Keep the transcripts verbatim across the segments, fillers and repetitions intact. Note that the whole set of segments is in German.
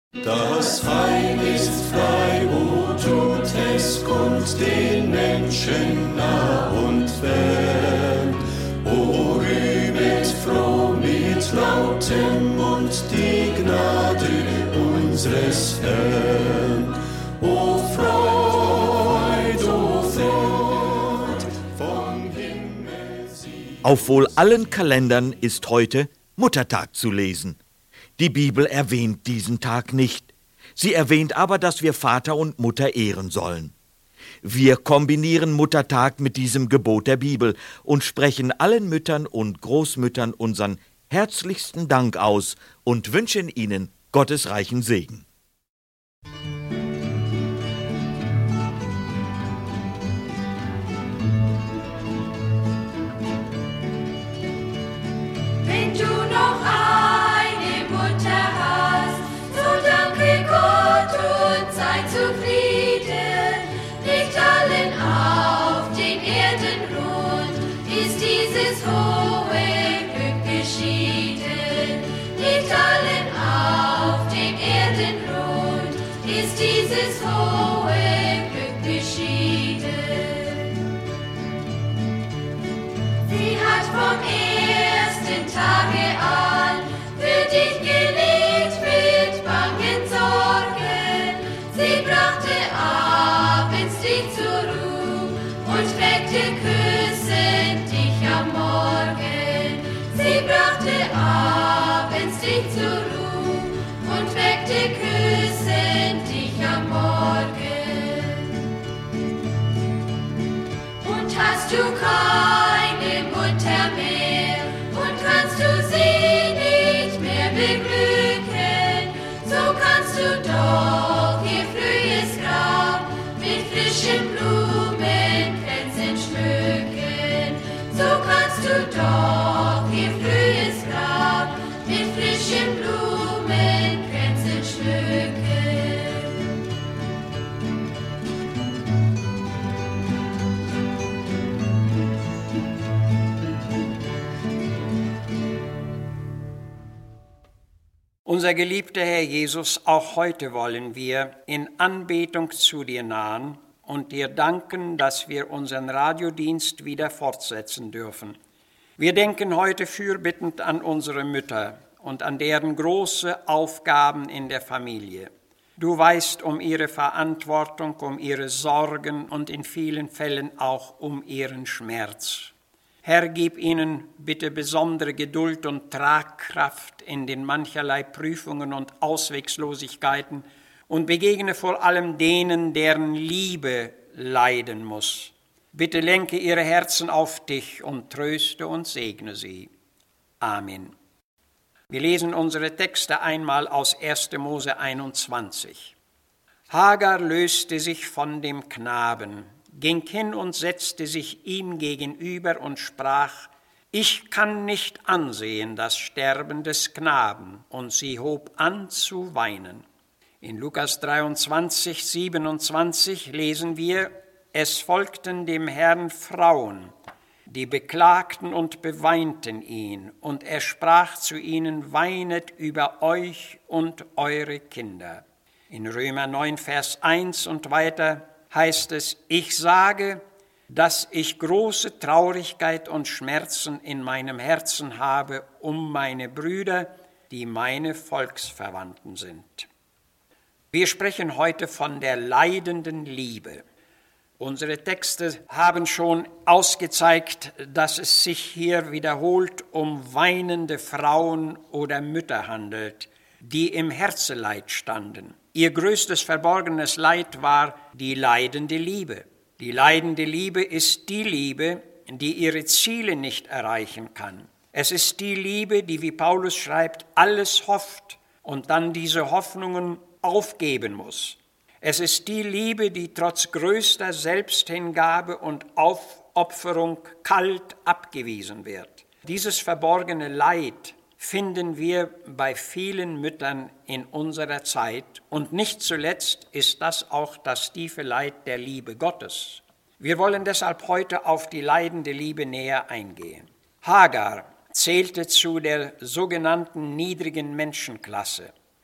Das Heil ist frei, o tut es kund den Menschen nah und fern. O rühmet froh mit lautem Mund die Gnade unseres Herrn. O Freud, o Freud, vom Himmel sie. Auf wohl allen Kalendern ist heute Muttertag zu lesen. Die Bibel erwähnt diesen Tag nicht. Sie erwähnt aber, dass wir Vater und Mutter ehren sollen. Wir kombinieren Muttertag mit diesem Gebot der Bibel und sprechen allen Müttern und Großmüttern unseren herzlichsten Dank aus und wünschen ihnen Gottes reichen Segen. Wenn du noch eine Mutter hast, so danke Gott und sei zufrieden. Nicht allen auf den Erden ruht, ist dieses hohe Glück beschieden. Nicht allen auf den Erden ruht, ist dieses hohe Glück beschieden. Sie hat vom ersten Tage an für dich gelebt mit bangen Sorgen. Sie brachte abends dich zur Ruhe und weckte küssend dich am Morgen. Sie brachte abends dich zur Ruhe und weckte küssend dich am Morgen. Und hast du keine Mutter mehr und kannst du sie nicht mehr beglücken, so kannst du doch ihr frühes Grab mit frischen Blumenkränzen schmücken. So kannst du doch ihr frühes Grab mit frischen Blumenkränzen schmücken. Unser geliebter Herr Jesus, auch heute wollen wir in Anbetung zu dir nahen und dir danken, dass wir unseren Radiodienst wieder fortsetzen dürfen. Wir denken heute fürbittend an unsere Mütter und an deren große Aufgaben in der Familie. Du weißt um ihre Verantwortung, um ihre Sorgen und in vielen Fällen auch um ihren Schmerz. Herr, gib ihnen bitte besondere Geduld und Tragkraft in den mancherlei Prüfungen und Ausweglosigkeiten und begegne vor allem denen, deren Liebe leiden muss. Bitte lenke ihre Herzen auf dich und tröste und segne sie. Amen. Wir lesen unsere Texte einmal aus erster Mose einundzwanzig. Hagar löste sich von dem Knaben, ging hin und setzte sich ihm gegenüber und sprach: Ich kann nicht ansehen das Sterben des Knaben. Und sie hob an zu weinen. In Lukas dreiundzwanzig, siebenundzwanzig lesen wir: Es folgten dem Herrn Frauen, die beklagten und beweinten ihn. Und er sprach zu ihnen: Weinet über euch und eure Kinder. In Römer neun, Vers eins und weiter heißt es: Ich sage, dass ich große Traurigkeit und Schmerzen in meinem Herzen habe um meine Brüder, die meine Volksverwandten sind. Wir sprechen heute von der leidenden Liebe. Unsere Texte haben schon ausgezeigt, dass es sich hier wiederholt um weinende Frauen oder Mütter handelt, die im Herzeleid standen. Ihr größtes verborgenes Leid war die leidende Liebe. Die leidende Liebe ist die Liebe, die ihre Ziele nicht erreichen kann. Es ist die Liebe, die, wie Paulus schreibt, alles hofft und dann diese Hoffnungen aufgeben muss. Es ist die Liebe, die trotz größter Selbsthingabe und Aufopferung kalt abgewiesen wird. Dieses verborgene Leid finden wir bei vielen Müttern in unserer Zeit. Und nicht zuletzt ist das auch das tiefe Leid der Liebe Gottes. Wir wollen deshalb heute auf die leidende Liebe näher eingehen. Hagar zählte zu der sogenannten niedrigen Menschenklasse.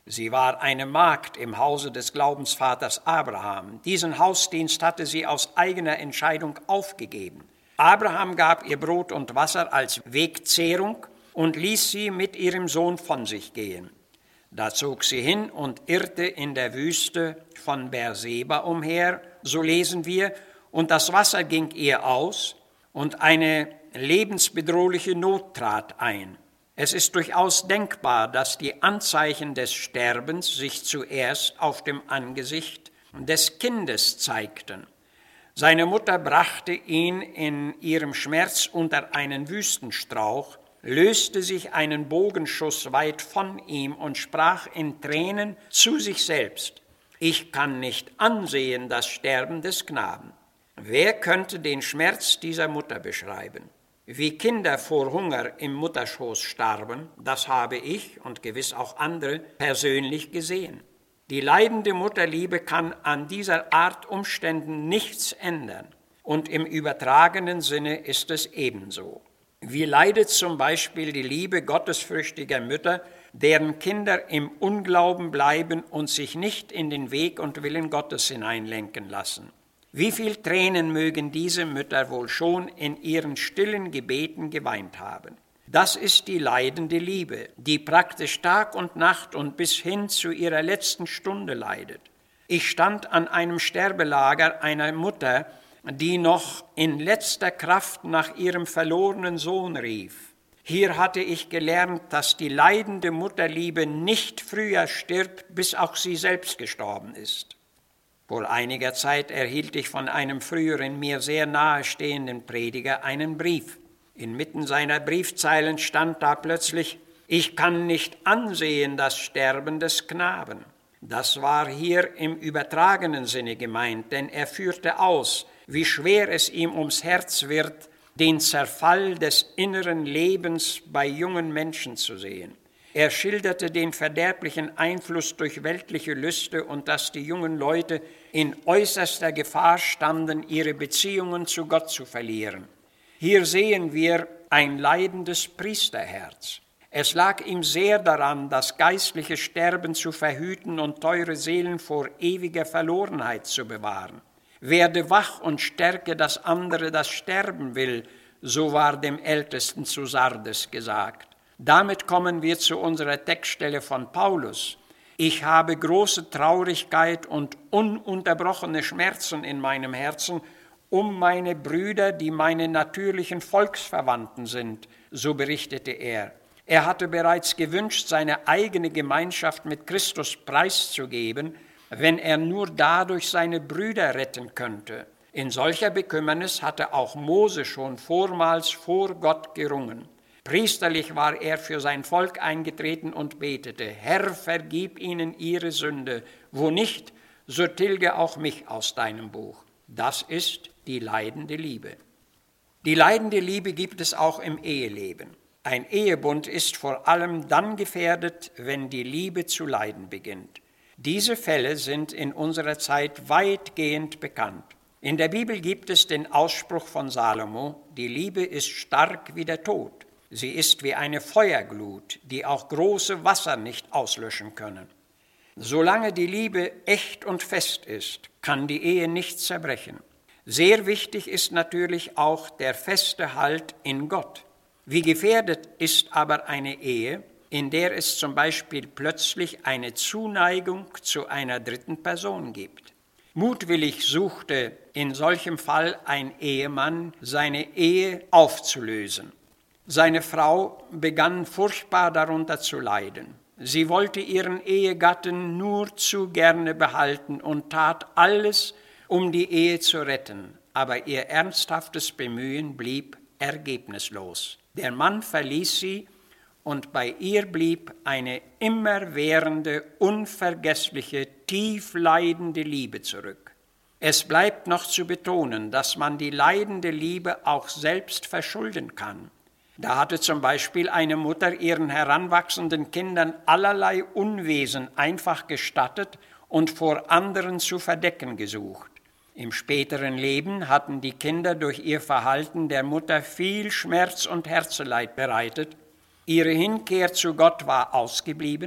Sie war eine Magd im Hause des Glaubensvaters Abraham. Diesen Hausdienst hatte sie aus eigener Entscheidung aufgegeben. Abraham gab ihr Brot und Wasser als Wegzehrung und ließ sie mit ihrem Sohn von sich gehen. Da zog sie hin und irrte in der Wüste von Beerseba umher, so lesen wir, und das Wasser ging ihr aus und eine lebensbedrohliche Not trat ein. Es ist durchaus denkbar, dass die Anzeichen des Sterbens sich zuerst auf dem Angesicht des Kindes zeigten. Seine Mutter brachte ihn in ihrem Schmerz unter einen Wüstenstrauch, löste sich einen Bogenschuss weit von ihm und sprach in Tränen zu sich selbst: Ich kann nicht ansehen das Sterben des Knaben. Wer könnte den Schmerz dieser Mutter beschreiben? Wie Kinder vor Hunger im Mutterschoß starben, das habe ich und gewiss auch andere persönlich gesehen. Die leidende Mutterliebe kann an dieser Art Umständen nichts ändern. Und im übertragenen Sinne ist es ebenso. Wie leidet zum Beispiel die Liebe gottesfürchtiger Mütter, deren Kinder im Unglauben bleiben und sich nicht in den Weg und Willen Gottes hineinlenken lassen. Wie viel Tränen mögen diese Mütter wohl schon in ihren stillen Gebeten geweint haben. Das ist die leidende Liebe, die praktisch Tag und Nacht und bis hin zu ihrer letzten Stunde leidet. Ich stand an einem Sterbelager einer Mutter, die noch in letzter Kraft nach ihrem verlorenen Sohn rief. Hier hatte ich gelernt, dass die leidende Mutterliebe nicht früher stirbt, bis auch sie selbst gestorben ist. Vor einiger Zeit erhielt ich von einem früheren mir sehr nahestehenden Prediger einen Brief. Inmitten seiner Briefzeilen stand da plötzlich: Ich kann nicht ansehen das Sterben des Knaben. Das war hier im übertragenen Sinne gemeint, denn er führte aus, wie schwer es ihm ums Herz wird, den Zerfall des inneren Lebens bei jungen Menschen zu sehen. Er schilderte den verderblichen Einfluss durch weltliche Lüste und dass die jungen Leute in äußerster Gefahr standen, ihre Beziehungen zu Gott zu verlieren. Hier sehen wir ein leidendes Priesterherz. Es lag ihm sehr daran, das geistliche Sterben zu verhüten und teure Seelen vor ewiger Verlorenheit zu bewahren. Werde wach und stärke das andere, das sterben will, so war dem Ältesten zu Sardes gesagt. Damit kommen wir zu unserer Textstelle von Paulus. Ich habe große Traurigkeit und ununterbrochene Schmerzen in meinem Herzen um meine Brüder, die meine natürlichen Volksverwandten sind, so berichtete er. Er hatte bereits gewünscht, seine eigene Gemeinschaft mit Christus preiszugeben, wenn er nur dadurch seine Brüder retten könnte. In solcher Bekümmernis hatte auch Mose schon vormals vor Gott gerungen. Priesterlich war er für sein Volk eingetreten und betete: Herr, vergib ihnen ihre Sünde, wo nicht, so tilge auch mich aus deinem Buch. Das ist die leidende Liebe. Die leidende Liebe gibt es auch im Eheleben. Ein Ehebund ist vor allem dann gefährdet, wenn die Liebe zu leiden beginnt. Diese Fälle sind in unserer Zeit weitgehend bekannt. In der Bibel gibt es den Ausspruch von Salomo: Die Liebe ist stark wie der Tod. Sie ist wie eine Feuerglut, die auch große Wasser nicht auslöschen können. Solange die Liebe echt und fest ist, kann die Ehe nicht zerbrechen. Sehr wichtig ist natürlich auch der feste Halt in Gott. Wie gefährdet ist aber eine Ehe, in der es zum Beispiel plötzlich eine Zuneigung zu einer dritten Person gibt. Mutwillig suchte in solchem Fall ein Ehemann, seine Ehe aufzulösen. Seine Frau begann furchtbar darunter zu leiden. Sie wollte ihren Ehegatten nur zu gerne behalten und tat alles, um die Ehe zu retten. Aber ihr ernsthaftes Bemühen blieb ergebnislos. Der Mann verließ sie und bei ihr blieb eine immerwährende, unvergessliche, tiefleidende Liebe zurück. Es bleibt noch zu betonen, dass man die leidende Liebe auch selbst verschulden kann. Da hatte zum Beispiel eine Mutter ihren heranwachsenden Kindern allerlei Unwesen einfach gestattet und vor anderen zu verdecken gesucht. Im späteren Leben hatten die Kinder durch ihr Verhalten der Mutter viel Schmerz und Herzeleid bereitet. Ihre Hinkehr zu Gott war ausgeblieben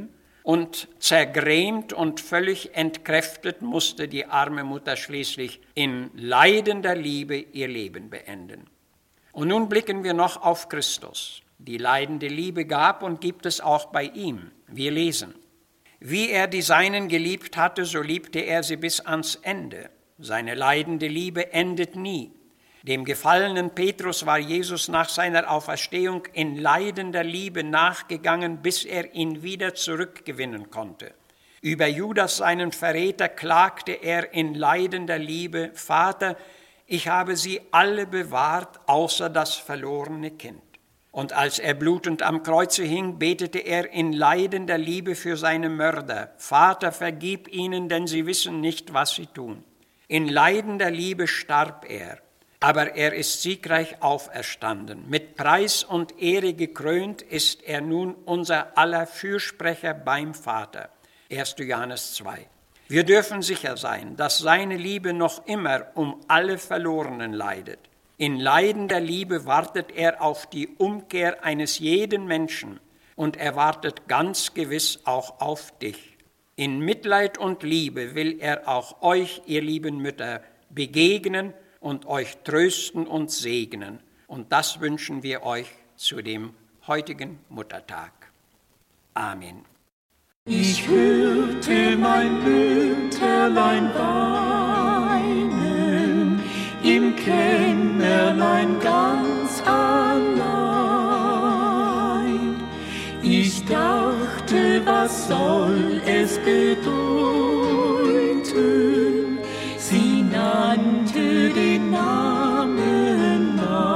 Und zergrämt und völlig entkräftet musste die arme Mutter schließlich in leidender Liebe ihr Leben beenden. Und nun blicken wir noch auf Christus. Die leidende Liebe gab und gibt es auch bei ihm. Wir lesen: Wie er die Seinen geliebt hatte, so liebte er sie bis ans Ende. Seine leidende Liebe endet nie. Dem gefallenen Petrus war Jesus nach seiner Auferstehung in leidender Liebe nachgegangen, bis er ihn wieder zurückgewinnen konnte. Über Judas, seinen Verräter, klagte er in leidender Liebe: Vater, ich habe sie alle bewahrt, außer das verlorene Kind. Und als er blutend am Kreuze hing, betete er in leidender Liebe für seine Mörder: Vater, vergib ihnen, denn sie wissen nicht, was sie tun. In leidender Liebe starb er. Aber er ist siegreich auferstanden. Mit Preis und Ehre gekrönt ist er nun unser aller Fürsprecher beim Vater. erster Johannes zwei. Wir dürfen sicher sein, dass seine Liebe noch immer um alle Verlorenen leidet. In leidender Liebe wartet er auf die Umkehr eines jeden Menschen und er wartet ganz gewiss auch auf dich. In Mitleid und Liebe will er auch euch, ihr lieben Mütter, begegnen und euch trösten und segnen. Und das wünschen wir euch zu dem heutigen Muttertag. Amen. Ich hörte mein Mütterlein weinen, im Kämmerlein ganz allein. Ich dachte, was soll es bedeuten? Sie nannte den Namen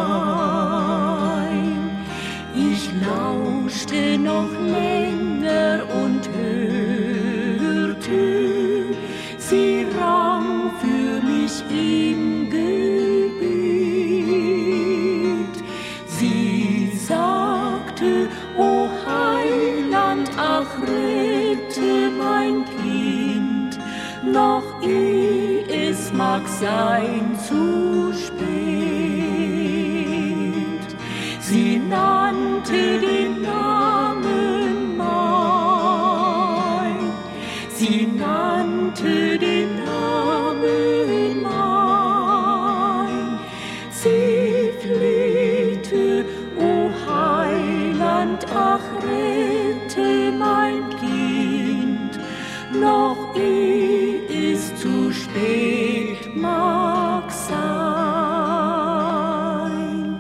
mein. Ich lauschte noch länger und hörte, sie rang für mich im Gebet. Sie sagte: O Heiland, ach rette mein Kind, noch eh es mag sein zu spät. Sie nannte den Namen mein, sie nannte den Namen mein. Sie flehte: O Heiland, ach rette mein Kind, noch eh es zu spät mag sein.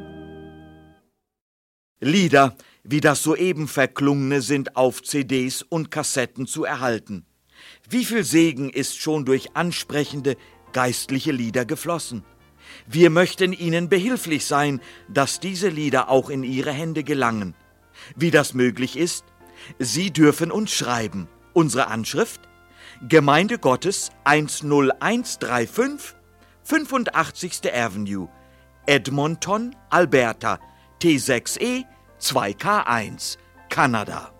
Lieder wie das soeben verklungene sind auf C Ds und Kassetten zu erhalten. Wie viel Segen ist schon durch ansprechende geistliche Lieder geflossen. Wir möchten Ihnen behilflich sein, dass diese Lieder auch in Ihre Hände gelangen. Wie das möglich ist? Sie dürfen uns schreiben. Unsere Anschrift: Gemeinde Gottes eins null eins drei fünf, fünfundachtzigste Avenue, Edmonton, Alberta, T sechs E zwei K eins, Kanada.